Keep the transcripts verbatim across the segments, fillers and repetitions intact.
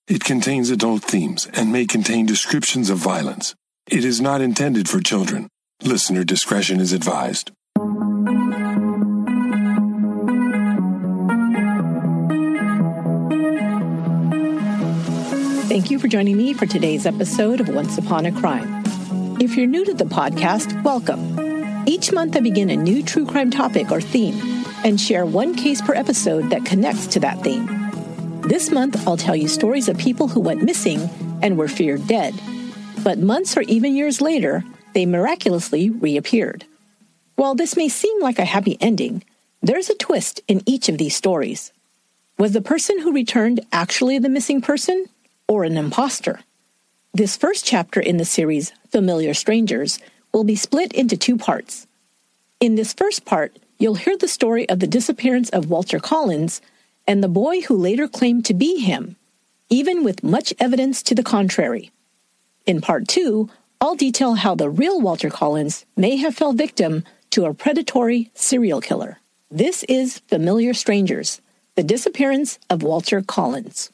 It contains adult themes and may contain descriptions of violence. It is not intended for children. Listener discretion is advised. Thank you for joining me for today's episode of Once Upon a Crime. If you're new to the podcast, welcome. Each month I begin a new true crime topic or theme and share one case per episode that connects to that theme. This month I'll tell you stories of people who went missing and were feared dead, but months or even years later, they miraculously reappeared. While this may seem like a happy ending, there's a twist in each of these stories. Was the person who returned actually the missing person or an imposter? This first chapter in the series, Familiar Strangers, will be split into two parts. In this first part, you'll hear the story of the disappearance of Walter Collins and the boy who later claimed to be him, even with much evidence to the contrary. In part two, I'll detail how the real Walter Collins may have fell victim to a predatory serial killer. This is Familiar Strangers, the disappearance of Walter Collins.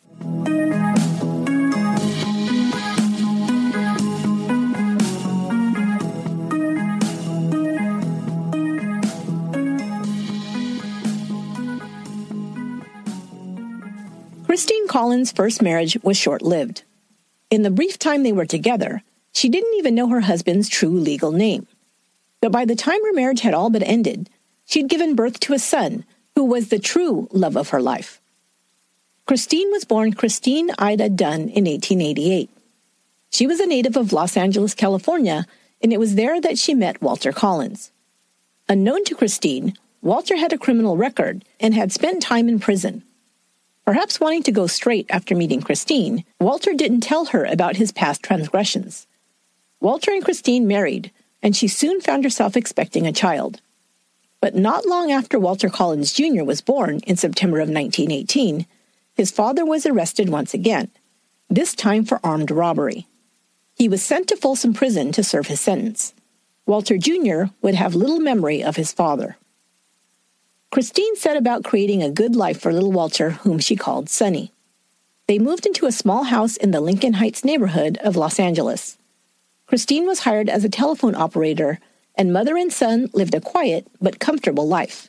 Christine Collins' first marriage was short-lived. In the brief time they were together, she didn't even know her husband's true legal name. But by the time her marriage had all but ended, she'd given birth to a son who was the true love of her life. Christine was born Christine Ida Dunn in eighteen eighty-eight. She was a native of Los Angeles, California, and it was there that she met Walter Collins. Unknown to Christine, Walter had a criminal record and had spent time in prison. Perhaps wanting to go straight after meeting Christine, Walter didn't tell her about his past transgressions. Walter and Christine married, and she soon found herself expecting a child. But not long after Walter Collins Junior was born in September of nineteen eighteen, his father was arrested once again, this time for armed robbery. He was sent to Folsom Prison to serve his sentence. Walter Junior would have little memory of his father. Christine set about creating a good life for little Walter, whom she called Sonny. They moved into a small house in the Lincoln Heights neighborhood of Los Angeles. Christine was hired as a telephone operator, and mother and son lived a quiet but comfortable life.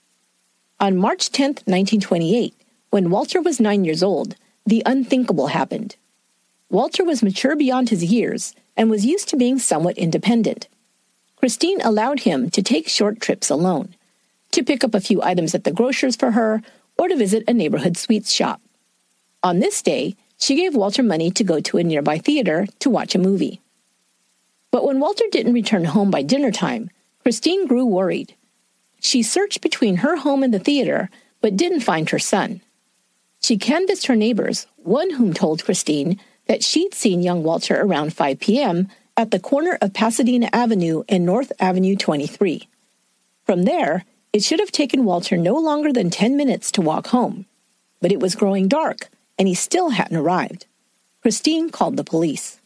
On March tenth, nineteen twenty-eight, when Walter was nine years old, the unthinkable happened. Walter was mature beyond his years and was used to being somewhat independent. Christine allowed him to take short trips alone, to pick up a few items at the grocer's for her, or to visit a neighborhood sweets shop. On this day, she gave Walter money to go to a nearby theater to watch a movie. But when Walter didn't return home by dinner time, Christine grew worried. She searched between her home and the theater, but didn't find her son. She canvassed her neighbors, one whom told Christine that she'd seen young Walter around five p.m. at the corner of Pasadena Avenue and North Avenue twenty-three. From there, it should have taken Walter no longer than ten minutes to walk home. But it was growing dark, and he still hadn't arrived. Christine called the police.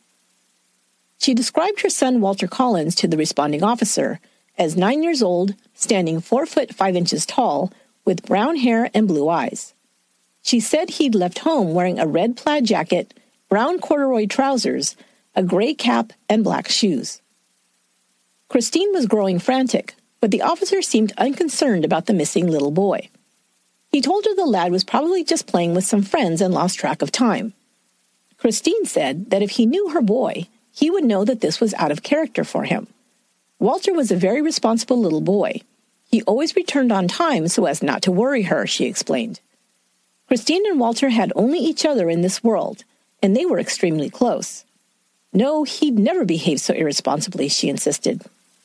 She described her son Walter Collins to the responding officer as nine years old, standing four foot five inches tall, with brown hair and blue eyes. She said he'd left home wearing a red plaid jacket, brown corduroy trousers, a gray cap, and black shoes. Christine was growing frantic, but the officer seemed unconcerned about the missing little boy. He told her the lad was probably just playing with some friends and lost track of time. Christine said that if he knew her boy, he would know that this was out of character for him. Walter was a very responsible little boy. He always returned on time so as not to worry her, she explained. Christine and Walter had only each other in this world, and they were extremely close. No, he'd never behaved so irresponsibly, she insisted.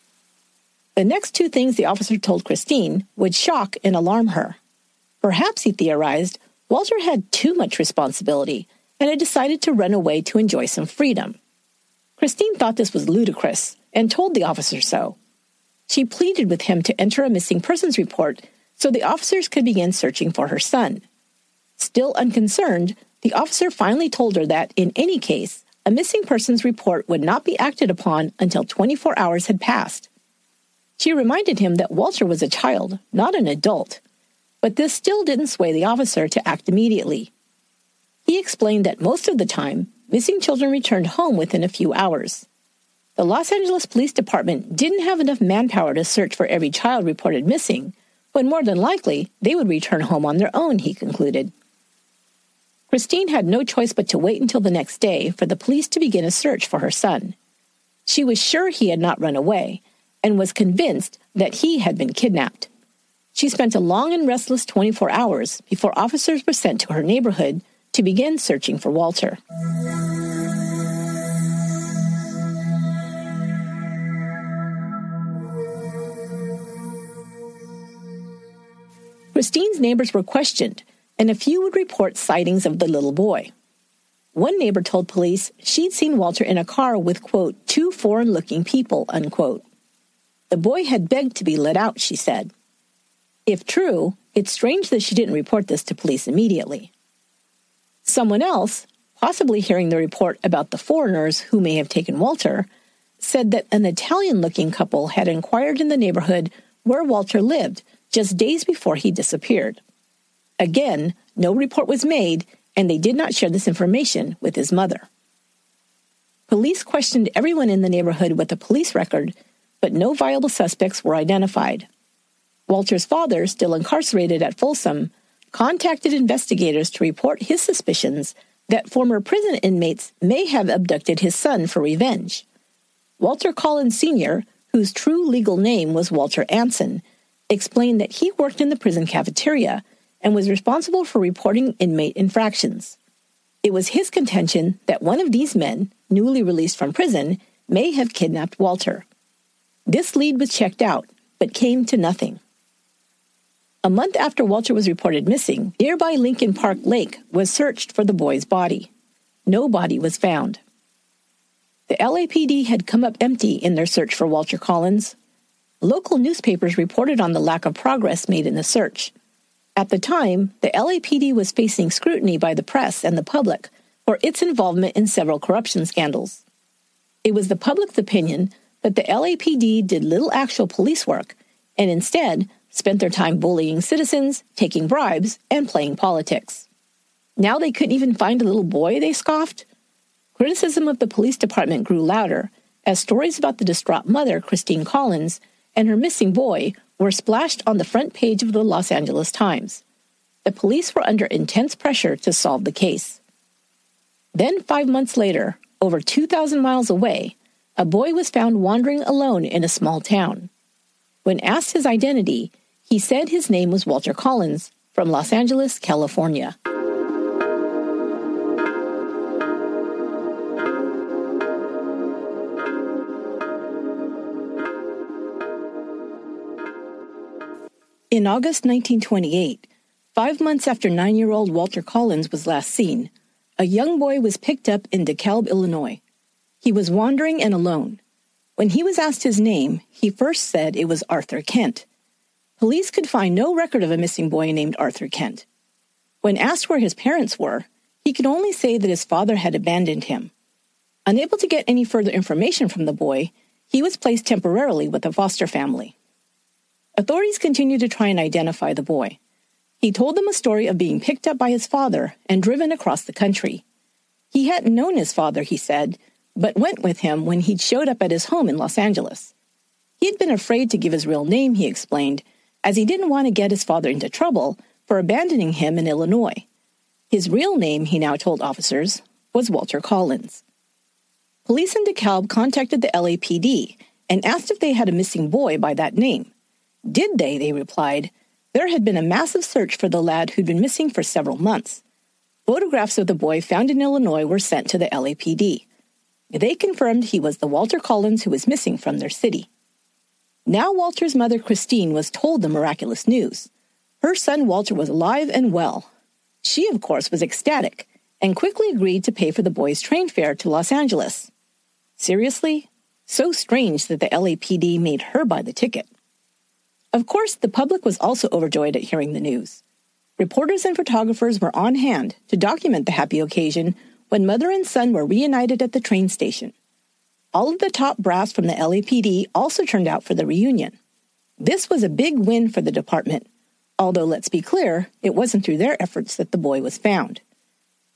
The next two things the officer told Christine would shock and alarm her. Perhaps, he theorized, Walter had too much responsibility and had decided to run away to enjoy some freedom. Christine thought this was ludicrous and told the officer so. She pleaded with him to enter a missing persons report so the officers could begin searching for her son. Still unconcerned, the officer finally told her that, in any case, a missing persons report would not be acted upon until twenty-four hours had passed. She reminded him that Walter was a child, not an adult, but this still didn't sway the officer to act immediately. He explained that most of the time, missing children returned home within a few hours. The Los Angeles Police Department didn't have enough manpower to search for every child reported missing, but more than likely, they would return home on their own, he concluded. Christine had no choice but to wait until the next day for the police to begin a search for her son. She was sure he had not run away, and was convinced that he had been kidnapped. She spent a long and restless twenty-four hours before officers were sent to her neighborhood to begin searching for Walter. Christine's neighbors were questioned, and a few would report sightings of the little boy. One neighbor told police she'd seen Walter in a car with, quote, two foreign-looking people, unquote. The boy had begged to be let out, she said. If true, it's strange that she didn't report this to police immediately. Someone else, possibly hearing the report about the foreigners who may have taken Walter, said that an Italian-looking couple had inquired in the neighborhood where Walter lived just days before he disappeared. Again, no report was made, and they did not share this information with his mother. Police questioned everyone in the neighborhood with a police record, but no viable suspects were identified. Walter's father, still incarcerated at Folsom, contacted investigators to report his suspicions that former prison inmates may have abducted his son for revenge. Walter Collins Senior, whose true legal name was Walter Anson, explained that he worked in the prison cafeteria and was responsible for reporting inmate infractions. It was his contention that one of these men, newly released from prison, may have kidnapped Walter. This lead was checked out, but came to nothing. A month after Walter was reported missing, nearby Lincoln Park Lake was searched for the boy's body. No body was found. The L A P D had come up empty in their search for Walter Collins. Local newspapers reported on the lack of progress made in the search. At the time, the L A P D was facing scrutiny by the press and the public for its involvement in several corruption scandals. It was the public's opinion that the L A P D did little actual police work and instead spent their time bullying citizens, taking bribes, and playing politics. Now they couldn't even find a little boy, they scoffed. Criticism of the police department grew louder as stories about the distraught mother, Christine Collins, and her missing boy were splashed on the front page of the Los Angeles Times. The police were under intense pressure to solve the case. Then, five months later, over two thousand miles away, a boy was found wandering alone in a small town. When asked his identity, he said his name was Walter Collins from Los Angeles, California. In August nineteen twenty-eight, five months after nine-year-old Walter Collins was last seen, a young boy was picked up in DeKalb, Illinois. He was wandering and alone. When he was asked his name, he first said it was Arthur Kent. Police could find no record of a missing boy named Arthur Kent. When asked where his parents were, he could only say that his father had abandoned him. Unable to get any further information from the boy, he was placed temporarily with a foster family. Authorities continued to try and identify the boy. He told them a story of being picked up by his father and driven across the country. He hadn't known his father, he said, but went with him when he'd showed up at his home in Los Angeles. He had been afraid to give his real name, he explained, as he didn't want to get his father into trouble for abandoning him in Illinois. His real name, he now told officers, was Walter Collins. Police in DeKalb contacted the L A P D and asked if they had a missing boy by that name. Did they, they replied. There had been a massive search for the lad who'd been missing for several months. Photographs of the boy found in Illinois were sent to the L A P D. They confirmed he was the Walter Collins who was missing from their city. Now Walter's mother, Christine, was told the miraculous news. Her son Walter was alive and well. She, of course, was ecstatic and quickly agreed to pay for the boy's train fare to Los Angeles. Seriously? So strange that the L A P D made her buy the ticket. Of course, the public was also overjoyed at hearing the news. Reporters and photographers were on hand to document the happy occasion when mother and son were reunited at the train station. All of the top brass from the L A P D also turned out for the reunion. This was a big win for the department, although let's be clear, it wasn't through their efforts that the boy was found.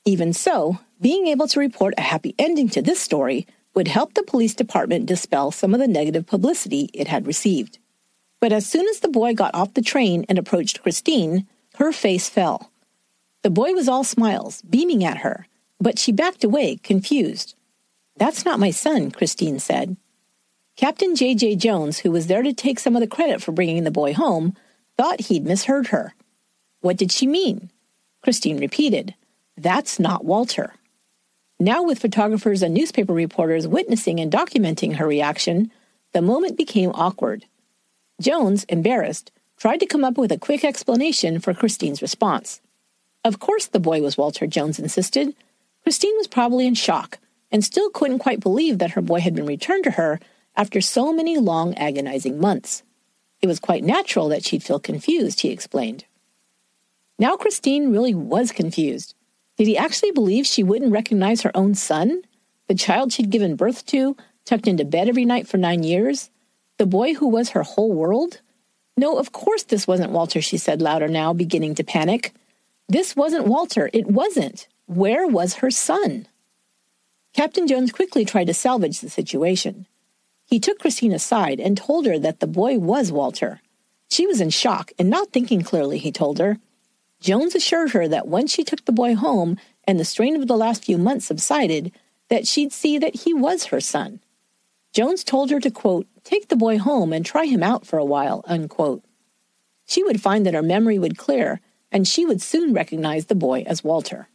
Even so, being able to report a happy ending to this story would help the police department dispel some of the negative publicity it had received. But as soon as the boy got off the train and approached Christine, her face fell. The boy was all smiles, beaming at her, but she backed away, confused. "That's not my son," Christine said. Captain J J Jones, who was there to take some of the credit for bringing the boy home, thought he'd misheard her. What did she mean? Christine repeated, "That's not Walter." Now, with photographers and newspaper reporters witnessing and documenting her reaction, the moment became awkward. Jones, embarrassed, tried to come up with a quick explanation for Christine's response. Of course the boy was Walter, Jones insisted. Christine was probably in shock and still couldn't quite believe that her boy had been returned to her after so many long, agonizing months. It was quite natural that she'd feel confused, he explained. Now Christine really was confused. Did he actually believe she wouldn't recognize her own son? The child she'd given birth to, tucked into bed every night for nine years? The boy who was her whole world? No, of course this wasn't Walter, she said louder now, beginning to panic. This wasn't Walter. It wasn't. Where was her son? Captain Jones quickly tried to salvage the situation. He took Christine aside and told her that the boy was Walter. She was in shock and not thinking clearly, he told her. Jones assured her that once she took the boy home and the strain of the last few months subsided, that she'd see that he was her son. Jones told her to, quote, take the boy home and try him out for a while, unquote. She would find that her memory would clear, and she would soon recognize the boy as Walter.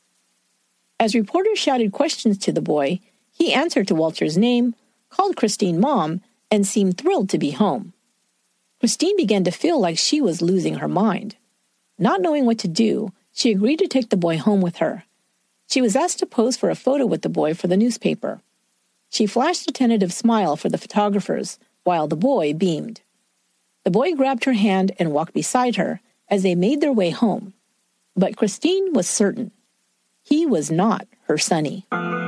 As reporters shouted questions to the boy, he answered to Walter's name, called Christine Mom, and seemed thrilled to be home. Christine began to feel like she was losing her mind. Not knowing what to do, she agreed to take the boy home with her. She was asked to pose for a photo with the boy for the newspaper. She flashed a tentative smile for the photographers, while the boy beamed. The boy grabbed her hand and walked beside her as they made their way home. But Christine was certain. He was not her sonny.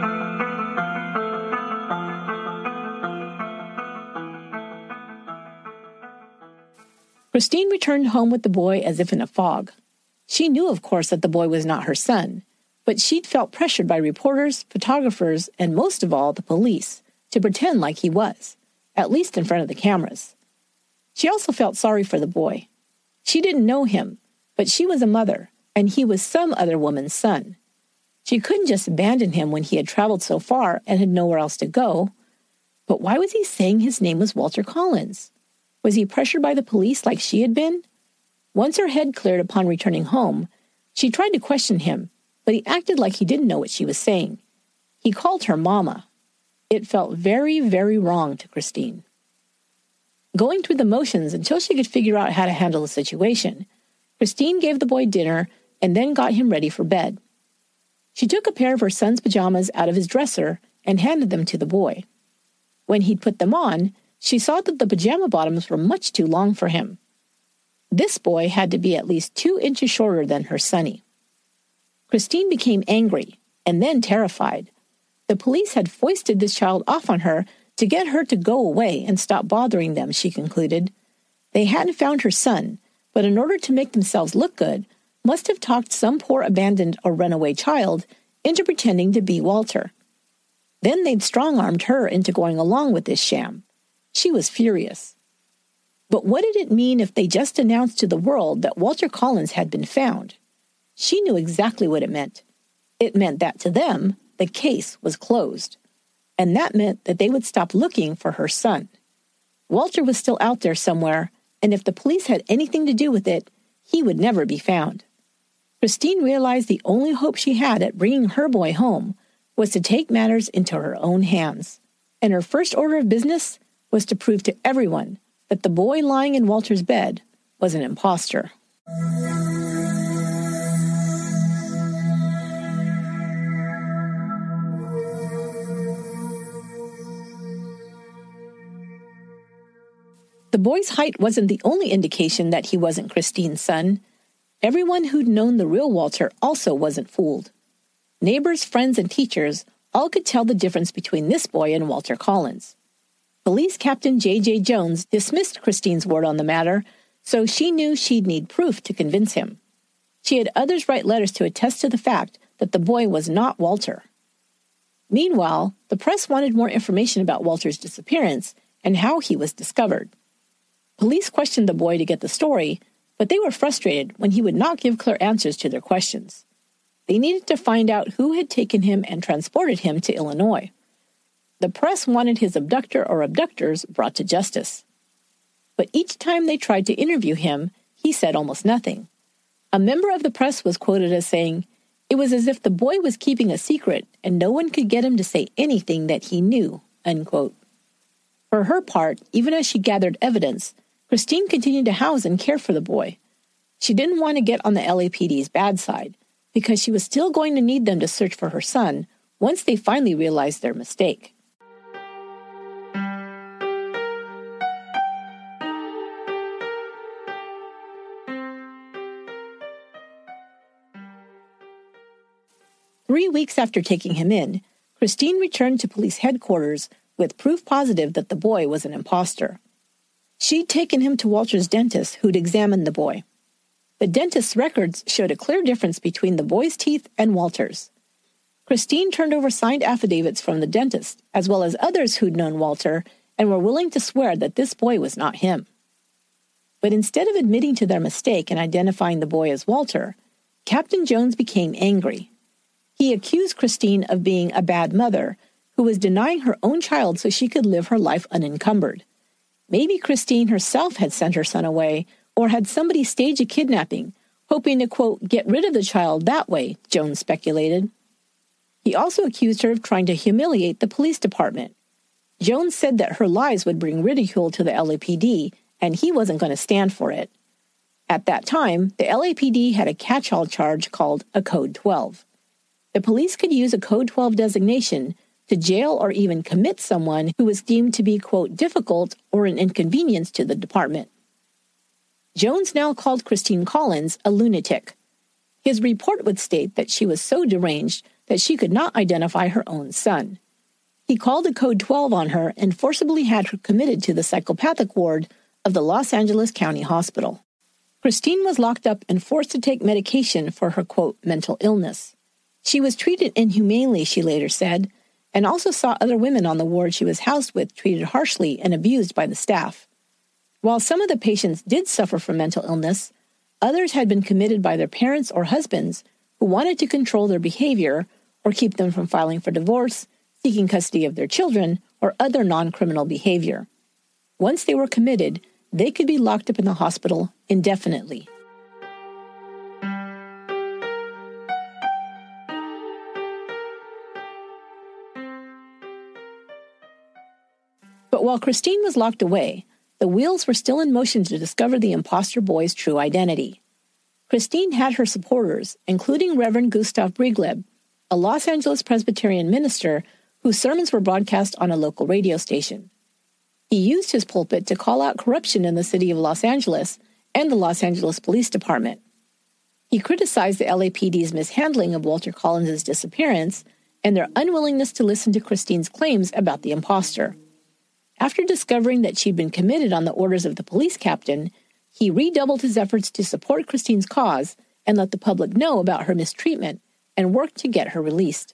Christine returned home with the boy as if in a fog. She knew, of course, that the boy was not her son, but she'd felt pressured by reporters, photographers, and most of all, the police, to pretend like he was, at least in front of the cameras. She also felt sorry for the boy. She didn't know him, but she was a mother, and he was some other woman's son. She couldn't just abandon him when he had traveled so far and had nowhere else to go. But why was he saying his name was Walter Collins? Was he pressured by the police like she had been? Once her head cleared upon returning home, she tried to question him, but he acted like he didn't know what she was saying. He called her Mama. It felt very, very wrong to Christine. Going through the motions until she could figure out how to handle the situation, Christine gave the boy dinner and then got him ready for bed. She took a pair of her son's pajamas out of his dresser and handed them to the boy. When he'd put them on, she saw that the pajama bottoms were much too long for him. This boy had to be at least two inches shorter than her sonny. Christine became angry and then terrified. The police had foisted this child off on her to get her to go away and stop bothering them, she concluded. They hadn't found her son, but in order to make themselves look good, must have talked some poor abandoned or runaway child into pretending to be Walter. Then they'd strong-armed her into going along with this sham. She was furious. But what did it mean if they just announced to the world that Walter Collins had been found? She knew exactly what it meant. It meant that to them, the case was closed. And that meant that they would stop looking for her son. Walter was still out there somewhere, and if the police had anything to do with it, he would never be found. Christine realized the only hope she had at bringing her boy home was to take matters into her own hands. And her first order of business was to prove to everyone that the boy lying in Walter's bed was an imposter. The boy's height wasn't the only indication that he wasn't Christine's son. Everyone who'd known the real Walter also wasn't fooled. Neighbors, friends, and teachers all could tell the difference between this boy and Walter Collins. Police Captain J J Jones dismissed Christine's word on the matter, so she knew she'd need proof to convince him. She had others write letters to attest to the fact that the boy was not Walter. Meanwhile, the press wanted more information about Walter's disappearance and how he was discovered. Police questioned the boy to get the story, but they were frustrated when he would not give clear answers to their questions. They needed to find out who had taken him and transported him to Illinois. The press wanted his abductor or abductors brought to justice. But each time they tried to interview him, he said almost nothing. A member of the press was quoted as saying, "It was as if the boy was keeping a secret and no one could get him to say anything that he knew," unquote. For her part, even as she gathered evidence, Christine continued to house and care for the boy. She didn't want to get on the L A P D's bad side, because she was still going to need them to search for her son once they finally realized their mistake. Three weeks after taking him in, Christine returned to police headquarters with proof positive that the boy was an imposter. She'd taken him to Walter's dentist, who'd examined the boy. The dentist's records showed a clear difference between the boy's teeth and Walter's. Christine turned over signed affidavits from the dentist, as well as others who'd known Walter and were willing to swear that this boy was not him. But instead of admitting to their mistake and identifying the boy as Walter, Captain Jones became angry. He accused Christine of being a bad mother who was denying her own child so she could live her life unencumbered. Maybe Christine herself had sent her son away, or had somebody stage a kidnapping, hoping to, quote, get rid of the child that way, Jones speculated. He also accused her of trying to humiliate the police department. Jones said that her lies would bring ridicule to the L A P D, and he wasn't going to stand for it. At that time, the L A P D had a catch-all charge called a Code twelve. The police could use a Code twelve designation to jail or even commit someone who was deemed to be, quote, difficult or an inconvenience to the department. Jones now called Christine Collins a lunatic. His report would state that she was so deranged that she could not identify her own son. He called a Code twelve on her and forcibly had her committed to the psychopathic ward of the Los Angeles County Hospital. Christine was locked up and forced to take medication for her, quote, mental illness. She was treated inhumanely, she later said, and also saw other women on the ward she was housed with treated harshly and abused by the staff. While some of the patients did suffer from mental illness, others had been committed by their parents or husbands who wanted to control their behavior or keep them from filing for divorce, seeking custody of their children, or other non-criminal behavior. Once they were committed, they could be locked up in the hospital indefinitely. But while Christine was locked away, the wheels were still in motion to discover the imposter boy's true identity. Christine had her supporters, including Reverend Gustav Briegleb, a Los Angeles Presbyterian minister whose sermons were broadcast on a local radio station. He used his pulpit to call out corruption in the city of Los Angeles and the Los Angeles Police Department. He criticized the L A P D's mishandling of Walter Collins' disappearance and their unwillingness to listen to Christine's claims about the imposter. After discovering that she'd been committed on the orders of the police captain, he redoubled his efforts to support Christine's cause and let the public know about her mistreatment and worked to get her released.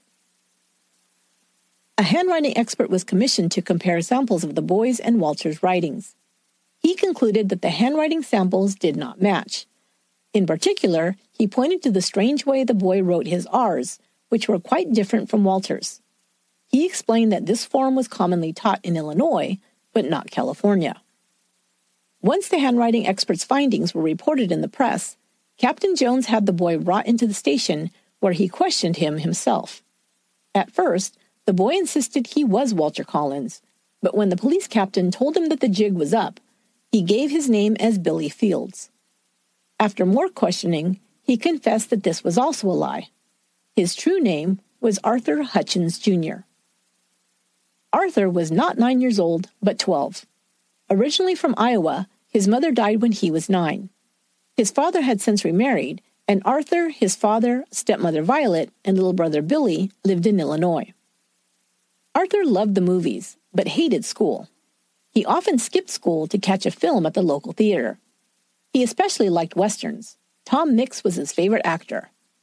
A handwriting expert was commissioned to compare samples of the boy's and Walter's writings. He concluded that the handwriting samples did not match. In particular, he pointed to the strange way the boy wrote his R's, which were quite different from Walter's. He explained that this form was commonly taught in Illinois, but not California. Once the handwriting expert's findings were reported in the press, Captain Jones had the boy brought into the station where he questioned him himself. At first, the boy insisted he was Walter Collins, but when the police captain told him that the jig was up, he gave his name as Billy Fields. After more questioning, he confessed that this was also a lie. His true name was Arthur Hutchins, Junior Arthur was not nine years old, but twelve. Originally from Iowa, his mother died when he was nine. His father had since remarried, and Arthur, his father, stepmother Violet, and little brother Billy lived in Illinois. Arthur loved the movies, but hated school. He often skipped school to catch a film at the local theater. He especially liked westerns. Tom Mix was his favorite actor.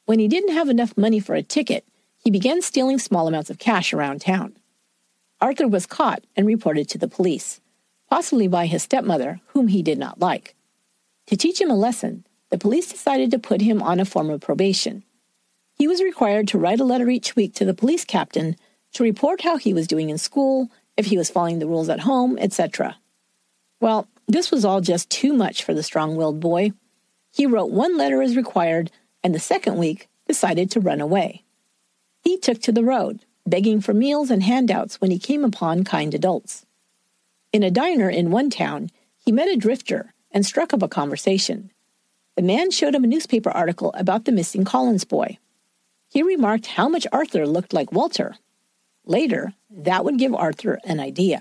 When he didn't have enough money for a ticket, he began stealing small amounts of cash around town. Arthur was caught and reported to the police, possibly by his stepmother, whom he did not like. To teach him a lesson, the police decided to put him on a form of probation. He was required to write a letter each week to the police captain to report how he was doing in school, if he was following the rules at home, et cetera. Well, this was all just too much for the strong-willed boy. He wrote one letter as required, and the second week decided to run away. He took to the road, begging for meals and handouts when he came upon kind adults. In a diner in one town, he met a drifter and struck up a conversation. The man showed him a newspaper article about the missing Collins boy. He remarked how much Arthur looked like Walter. Later, that would give Arthur an idea.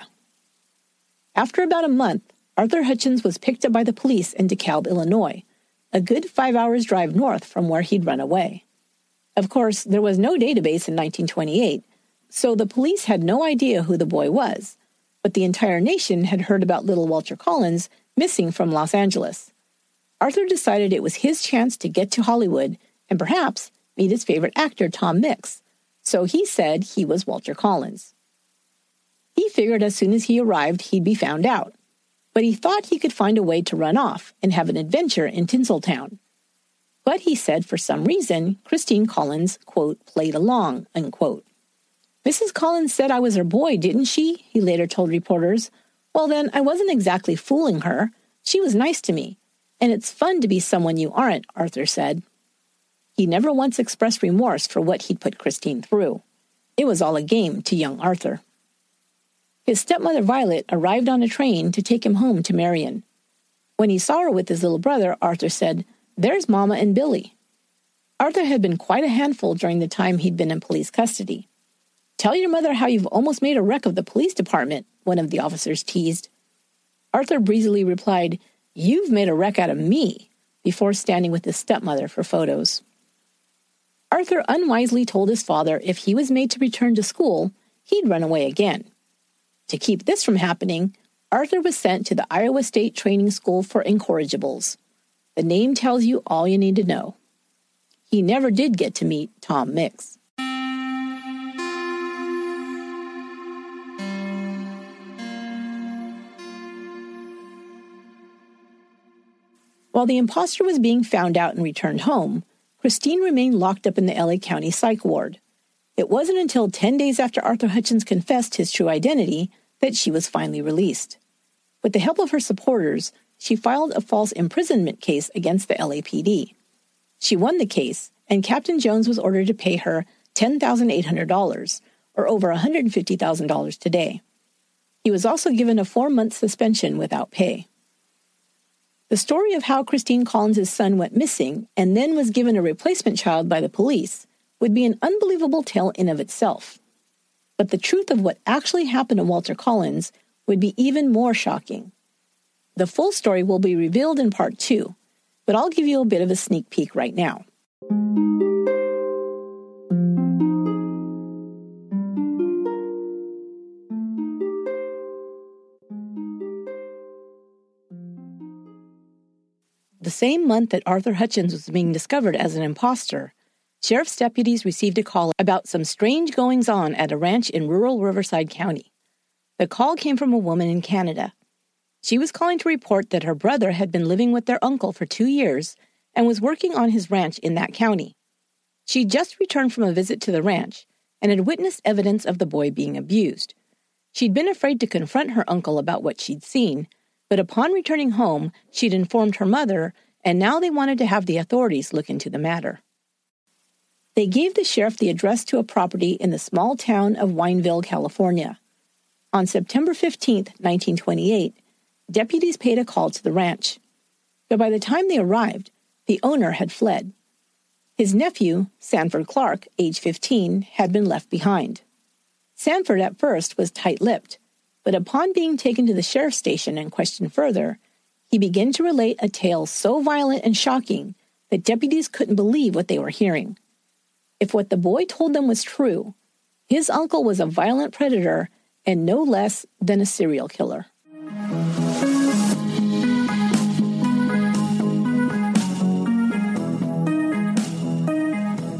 After about a month, Arthur Hutchins was picked up by the police in DeKalb, Illinois, a good five hours drive north from where he'd run away. Of course, there was no database in nineteen twenty-eight, so the police had no idea who the boy was, but the entire nation had heard about little Walter Collins missing from Los Angeles. Arthur decided it was his chance to get to Hollywood and perhaps meet his favorite actor, Tom Mix, so he said he was Walter Collins. He figured as soon as he arrived he'd be found out, but he thought he could find a way to run off and have an adventure in Tinseltown. But he said for some reason, Christine Collins, quote, played along, unquote. Missus Collins said I was her boy, didn't she? He later told reporters. Well then, I wasn't exactly fooling her. She was nice to me. And it's fun to be someone you aren't, Arthur said. He never once expressed remorse for what he'd put Christine through. It was all a game to young Arthur. His stepmother Violet arrived on a train to take him home to Marion. When he saw her with his little brother, Arthur said, "There's Mama and Billy." Arthur had been quite a handful during the time he'd been in police custody. "Tell your mother how you've almost made a wreck of the police department," one of the officers teased. Arthur breezily replied, "You've made a wreck out of me," before standing with his stepmother for photos. Arthur unwisely told his father if he was made to return to school, he'd run away again. To keep this from happening, Arthur was sent to the Iowa State Training School for Incorrigibles. The name tells you all you need to know. He never did get to meet Tom Mix. While the imposter was being found out and returned home, Christine remained locked up in the L A County Psych Ward. It wasn't until ten days after Arthur Hutchins confessed his true identity that she was finally released. With the help of her supporters, she filed a false imprisonment case against the L A P D. She won the case, and Captain Jones was ordered to pay her ten thousand eight hundred dollars, or over one hundred fifty thousand dollars today. He was also given a four-month suspension without pay. The story of how Christine Collins' son went missing and then was given a replacement child by the police would be an unbelievable tale in of itself. But the truth of what actually happened to Walter Collins would be even more shocking. The full story will be revealed in part two, but I'll give you a bit of a sneak peek right now. The same month that Arthur Hutchins was being discovered as an imposter, sheriff's deputies received a call about some strange goings-on at a ranch in rural Riverside County. The call came from a woman in Canada. She was calling to report that her brother had been living with their uncle for two years and was working on his ranch in that county. She just returned from a visit to the ranch and had witnessed evidence of the boy being abused. She'd been afraid to confront her uncle about what she'd seen, but upon returning home, she'd informed her mother, and now they wanted to have the authorities look into the matter. They gave the sheriff the address to a property in the small town of Wineville, California. On September fifteenth, nineteen twenty-eight, deputies paid a call to the ranch. But by the time they arrived, the owner had fled. His nephew, Sanford Clark, age fifteen, had been left behind. Sanford at first was tight-lipped, but upon being taken to the sheriff's station and questioned further, he began to relate a tale so violent and shocking that deputies couldn't believe what they were hearing. If what the boy told them was true, his uncle was a violent predator and no less than a serial killer.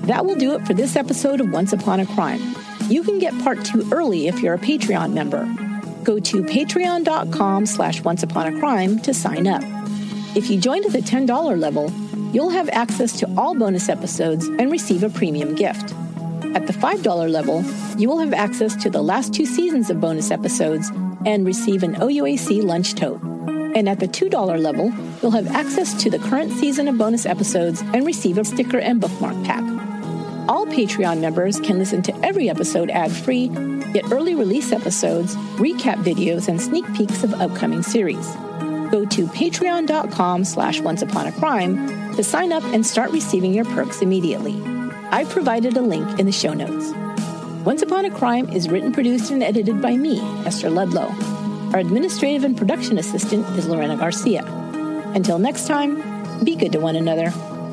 That will do it for this episode of Once Upon a Crime. You can get part two early if you're a Patreon member. Go to patreon.com slash onceupon-a-crime to sign up. If you join at the ten dollars level, you'll have access to all bonus episodes and receive a premium gift. At the five dollars level, you will have access to the last two seasons of bonus episodes and receive an O U A C lunch tote. And at the two dollars level, you'll have access to the current season of bonus episodes and receive a sticker and bookmark pack. All Patreon members can listen to every episode ad-free, get early release episodes, recap videos, and sneak peeks of upcoming series. Go to patreon.com slash onceupon-a-crime to sign up and start receiving your perks immediately. I've provided a link in the show notes. Once Upon a Crime is written, produced, and edited by me, Esther Ludlow. Our administrative and production assistant is Lorena Garcia. Until next time, be good to one another.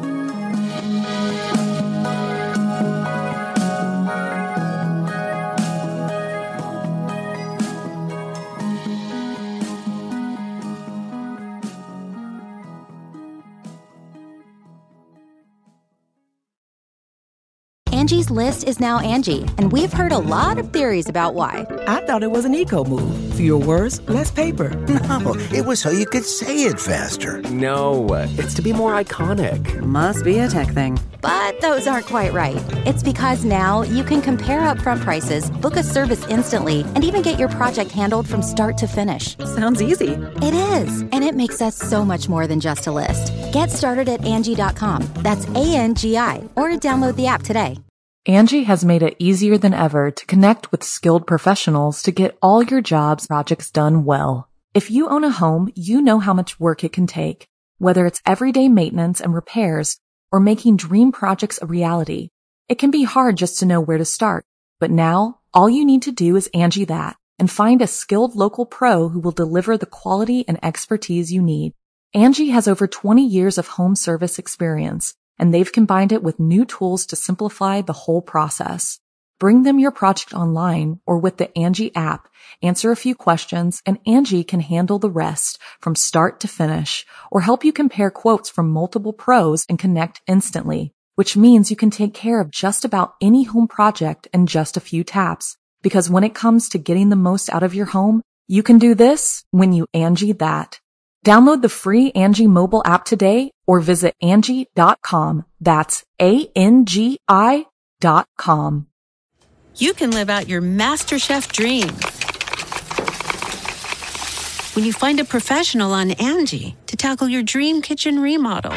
Angie's List is now Angie, and we've heard a lot of theories about why. I thought it was an eco move. Fewer words, less paper. No, it was so you could say it faster. No, it's to be more iconic. Must be a tech thing. But those aren't quite right. It's because now you can compare upfront prices, book a service instantly, and even get your project handled from start to finish. Sounds easy. It is, and it makes us so much more than just a list. Get started at Angie dot com. That's A N G I, or download the app today. Angie has made it easier than ever to connect with skilled professionals to get all your jobs projects done well. If you own a home, you know how much work it can take, whether it's everyday maintenance and repairs or making dream projects a reality. It can be hard just to know where to start, but now all you need to do is Angie that and find a skilled local pro who will deliver the quality and expertise you need. Angie has over twenty years of home service experience, and they've combined it with new tools to simplify the whole process. Bring them your project online or with the Angie app, answer a few questions, and Angie can handle the rest from start to finish, or help you compare quotes from multiple pros and connect instantly, which means you can take care of just about any home project in just a few taps. Because when it comes to getting the most out of your home, you can do this when you Angie that. Download the free Angie mobile app today or visit Angie dot com. That's A N G I dot com. You can live out your MasterChef dreams when you find a professional on Angie to tackle your dream kitchen remodel.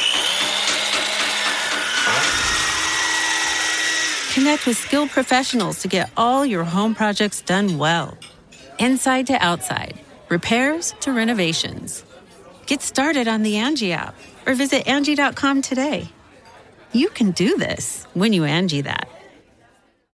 Connect with skilled professionals to get all your home projects done well. Inside to outside. Repairs to renovations. Get started on the Angie app or visit Angie dot com today. You can do this when you Angie that.